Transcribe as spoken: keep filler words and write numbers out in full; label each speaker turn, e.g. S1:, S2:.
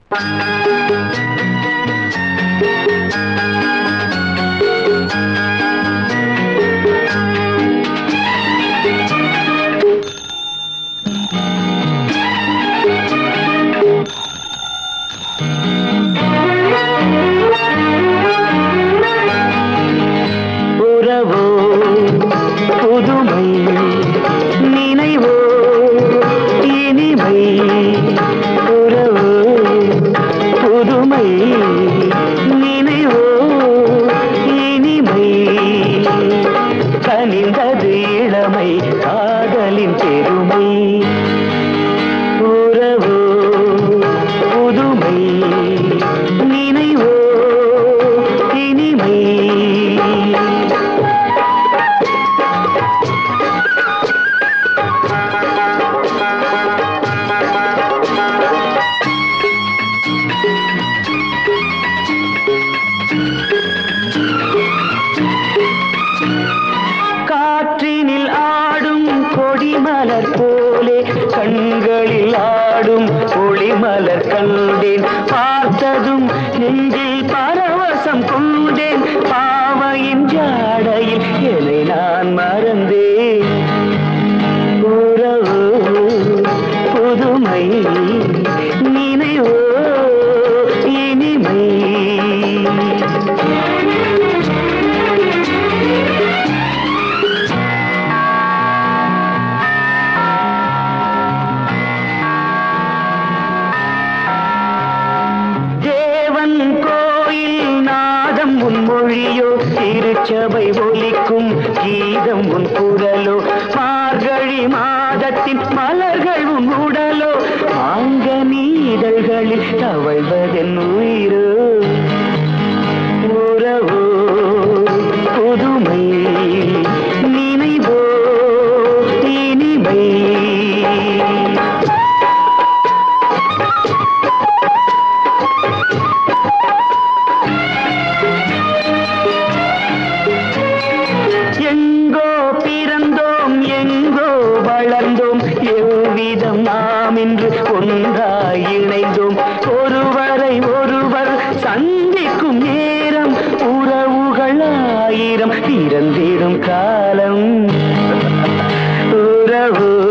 S1: கனிந்தது இளமை காதலின் பெருமை உறவோ புதுமை நினைவோ இனிமை காற்றினில் ஆடும் கொடிமலர் போலே கண்களில் ஆடும் ஒளிமலர் கண்டேன் பார்த்ததும் நெஞ்சில் பரவசம் கொண்டேன் பாவையின் ஜாடையில் என்னை நான் மறந்தேன் உறவு புதுமை நினைவோ இனிமை கோயில் நாதம் உன் மொழியோ திருச்சபை ஒலிக்கும் கீதம் உன் குரலோ மார்கழி மாதத்தின் மலர்கள் உன் உடலோ ஆங்க நீதழ்களில் தவழ்வதென் உயிரோ உறவோ புதுமை நினைவோ இனிமை எங்கோ பிறந்தோம் எங்கோ வளர்ந்தோம் எவ்விதம் நாம் இன்று ஒன்றாய் இணைந்தோம் ஒருவரை ஒருவர் சந்திக்கும் நேரம் உறவுகள் ஆயிரம் பிறந்திடும் காலம் உறவு